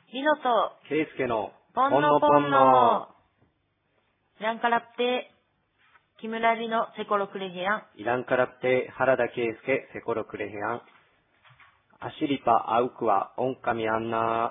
リノとケイスケのポンノポンノイランカラプテキムラリのセコロクレヘアンイランカラプテ原田ケイスケセコロクレヘアンアシリパアウクワオンカミアンナ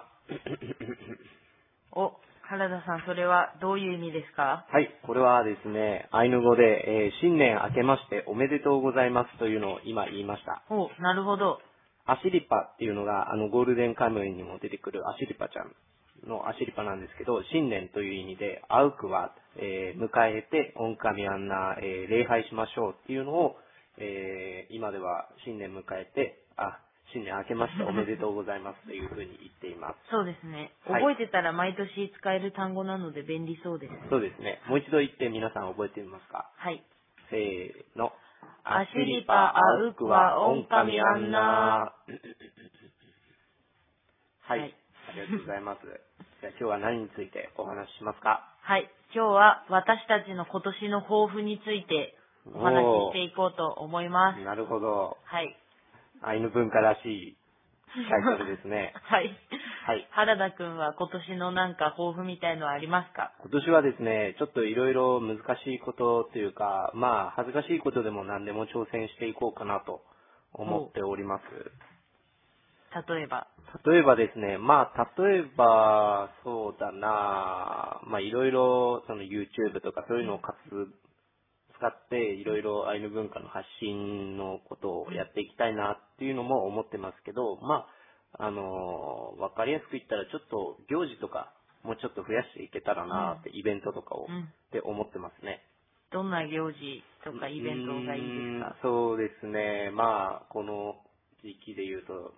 お、原田さん、それはどういう意味ですか？ はい、これはですね、アイヌ語で、新年明けましておめでとうございますというのを今言いました。 お、なるほど。 アシリパっていうのがゴールデンカムイにも出てくるアシリパちゃんのアシリパなんですけど、新年という意味でアウクワ、迎えてオンカミアンナ、礼拝しましょうっていうのを、今では新年迎えて新年明けましておめでとうございますというふうに言っています。 そうですね。 はい覚えてたら毎年使える単語なので便利そうです。 そうですね。もう一度言って皆さん覚えてみますか？ はい。 せーの。 アシリパアウクワオンカミアンナはい、 はい。 ありがとうございます。じゃあ今日は何についてお話ししますか？ はい。今日は私たちの今年の抱負についてお話ししていこうと思います。 なるほど。 はい。 アイヌ文化らしいタイトルですね。 はい。 はい。 原田くんは今年のなんか抱負みたいのはありますか？ 今年はですね、ちょっといろいろ難しいことというか、恥ずかしいことでも何でも挑戦していこうかなと思っております。 例えばですね、例えば、そうだな、いろいろ、その YouTube とかそういうのを使って、いろいろアイヌ文化の発信のことをやっていきたいなっていうのも思ってますけど、わかりやすく言ったら、ちょっと行事とか、もうちょっと増やしていけたらなって、イベントとかを、って思ってますね。 どんな行事とかイベントがいいですか？ そうですね、この時期で言うと、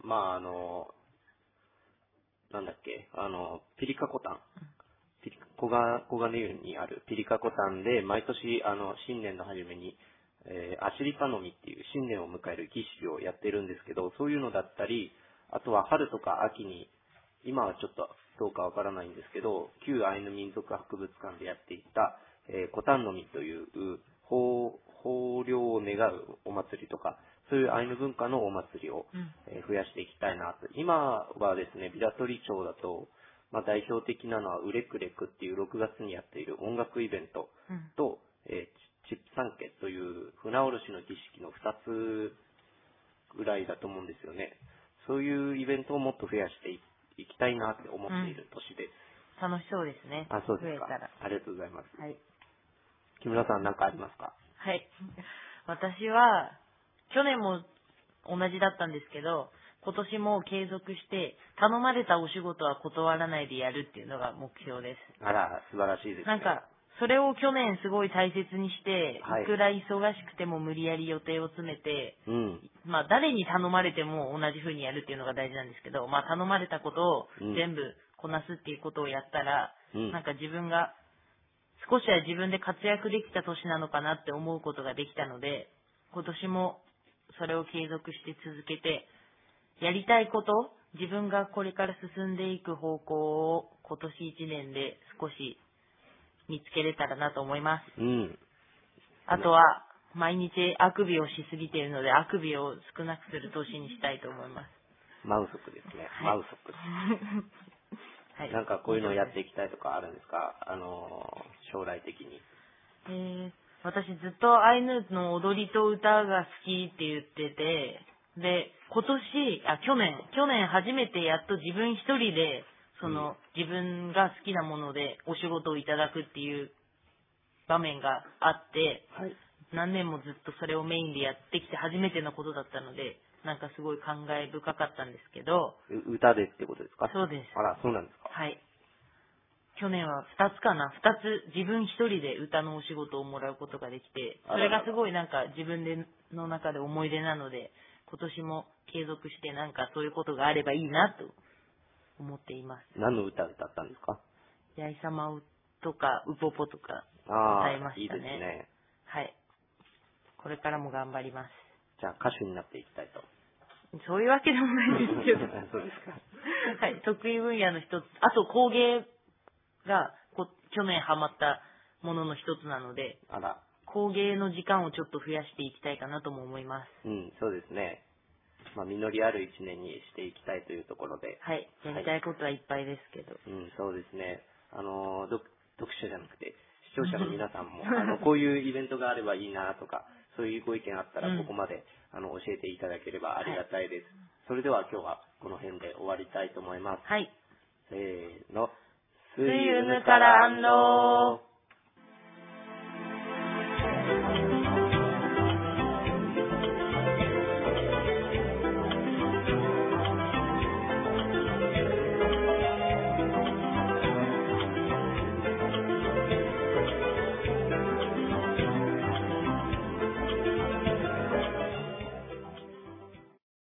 なんだっけ、ピリカコタン。小金湯にあるピリカコタンで、毎年、新年の初めに、アシリパノミっていう新年を迎える儀式をやってるんですけど、そういうのだったり、あとは春とか秋に、今はちょっとどうかわからないんですけど、旧アイヌ民族博物館でやっていた、コタンノミという豊漁を願うお祭りとか、そういうアイヌ文化のお祭りを、増やしていきたいなと。今はですね、ビラトリ町だと、代表的なのはウレクレクっていう6月にやっている音楽イベントと、チップサンケという船下ろしの儀式の2つぐらいだと思うんですよね。そういうイベントをもっと増やしていきたいなって思っている年です。 楽しそうですね。 そうですか。 増えたら。 ありがとうございます。 はい。 木村さん何かありますか？ はい。私は、去年も同じだったんですけど、今年も継続して、頼まれたお仕事は断らないでやるっていうのが目標です。 あら、素晴らしいですね。 それを去年すごい大切にして、 はい、 いくら忙しくても無理やり予定を詰めて、 うん誰に頼まれても同じ風にやるっていうのが大事なんですけど、頼まれたことを全部こなすっていうことをやったら、自分が少しは自分で活躍できた年なのかなって思うことができたので、今年もそれを継続して続けて、やりたいこと、自分がこれから進んでいく方向を今年1年で少し見つけれたらなと思います。あとは、毎日あくびをしすぎているので、あくびを少なくする年にしたいと思います。 マウソクですね。 はい、 マウソク。 はい、 なんかこういうのをやっていきたいとかあるんですか？将来的に。 私ずっとアイヌの踊りと歌が好きって言ってて、で、去年初めてやっと自分一人で、自分が好きなものでお仕事をいただくっていう場面があって、何年もずっとそれをメインでやってきて初めてのことだったので、すごい感慨深かったんですけど。 歌でってことですか？ そうです。 あら、そうなんですか？ はい。去年は2つ自分一人で歌のお仕事をもらうことができて、それがすごい自分の中で思い出なので、今年も継続してそういうことがあればいいなと思っています。 何の歌歌ったんですか？ やいさまとかウポポとか歌いましたね。 いいですね。 はい。これからも頑張ります。 じゃあ歌手になっていきたいと。 そういうわけでもないですけど。 そうですか。 はい。得意分野の一つ。あと工芸が去年ハマったものの一つなので、工芸の時間をちょっと増やしていきたいかなとも思います。 そうですね。 実りある一年にしていきたいというところで。 はい。やりたいことはいっぱいですけど。 そうですね。読者じゃなくて、視聴者の皆さんも、こういうイベントがあればいいなとか、そういうご意見あったら、ここまで、教えていただければありがたいです。それでは今日はこの辺で終わりたいと思います。 はい。 せーの。 See you in the Tarando.